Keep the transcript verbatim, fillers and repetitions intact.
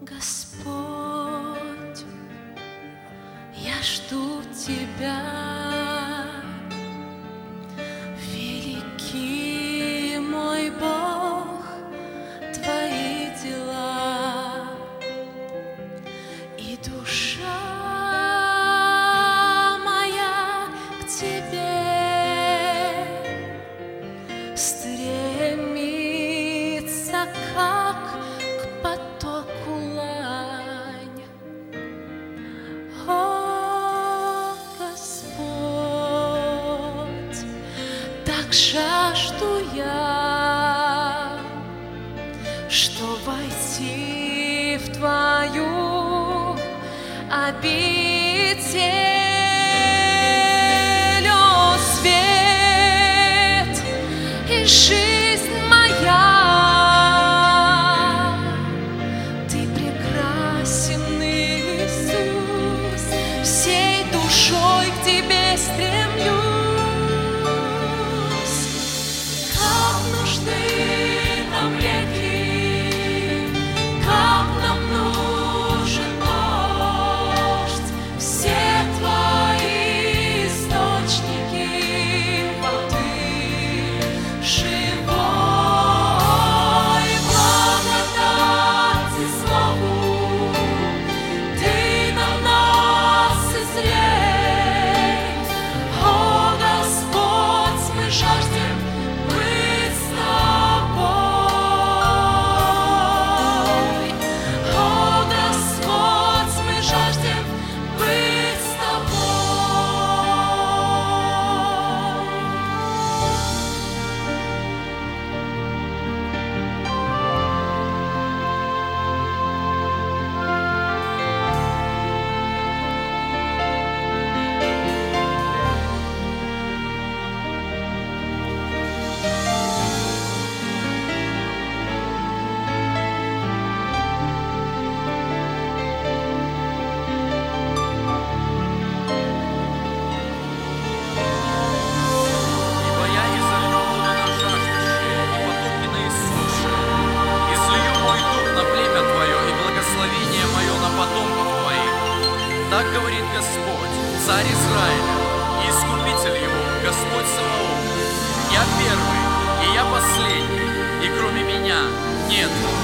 Господь, я жду Тебя, великий мой Бог, Твои дела, и душа моя к Тебе стремится, как к потоку лань. О, Господь, так жажду я, что войти в Твою обитель. О, свет и жизнь моя, Ты прекрасен, Иисус, всей душой к Тебе стремлюсь. Как нужны нам реки, как нам нужен дождь, все Твои источники воды живой благодати слову. Ты на нас излей, о Господь, мы жаждем быть с Тобой. О Господь, мы жаждем быть с Ибо я изолью воду на жаждущие, и потоки на иссушие, и слью мой дух на племя Твое, и благословение мое на потомков Твоих. Так говорит Господь, Царь Израиля, и Искупитель Его, Господь Саваоф. Я первый, и я последний, и кроме меня нет